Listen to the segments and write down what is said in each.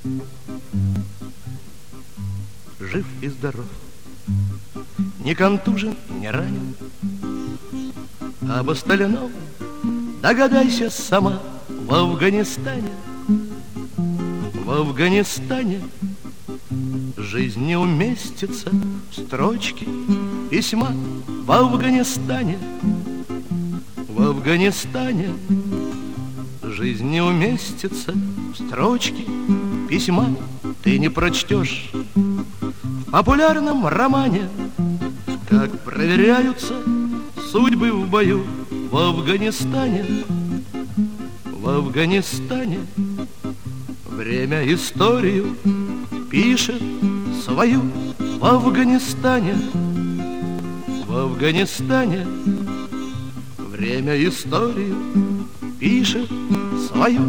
Жив и здоров, не контужен, не ранен. Об остальном догадайся сама. В Афганистане, в Афганистане жизнь не уместится в строчке письма. В Афганистане, в Афганистане жизнь не уместится в строчке письма. Ты не прочтешь в популярном романе, как проверяются судьбы в бою. В Афганистане, в Афганистане время историю пишет свою. В Афганистане, в Афганистане время историю пишет свою.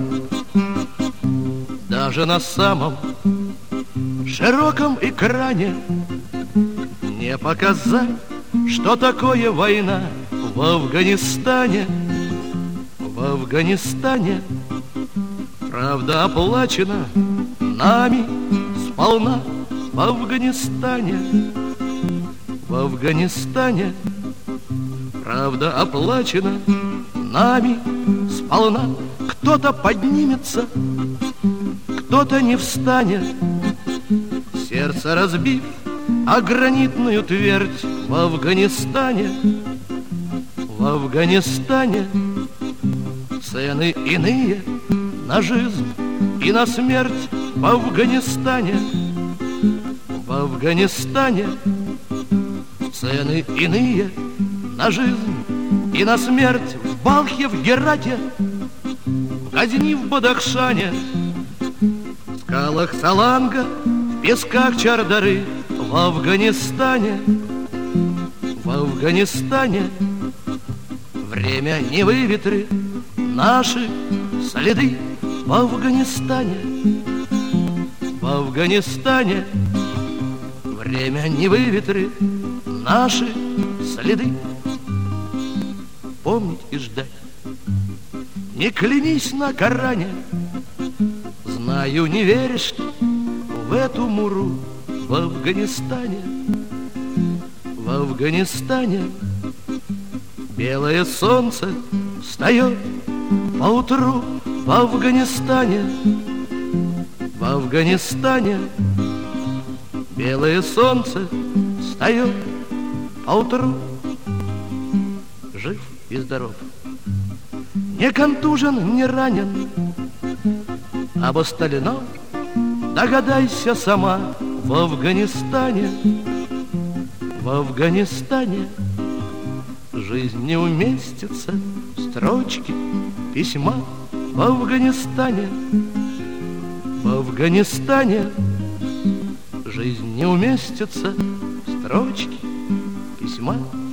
Даже на самом широком экране не показать, что такое война. В Афганистане, в Афганистане правда оплачена нами сполна. В Афганистане, в Афганистане правда оплачена нами сполна. Кто-то поднимется, кто-то не встанет, сердце разбив о гранитную твердь. В Афганистане, в Афганистане цены иные на жизнь и на смерть. В Афганистане, в Афганистане цены иные на жизнь и на смерть. В Балхе, в Герате, в Газни, в Бадахшане, в скалах Саланга, в песках Чардары. В Афганистане, в Афганистане время не выветрит наши следы. В Афганистане, в Афганистане время не выветрит наши следы. Помнить и ждать, не клянись на Коране. Знаю, не веришь в эту муру. В Афганистане, в Афганистане белое солнце встает поутру. В Афганистане, в Афганистане белое солнце встает поутру. Жив и здоров, не контужен, не ранен. Об остальном догадайся сама. В Афганистане, в Афганистане жизнь не уместится в строчке письма. В Афганистане, в Афганистане жизнь не уместится в строчке письма.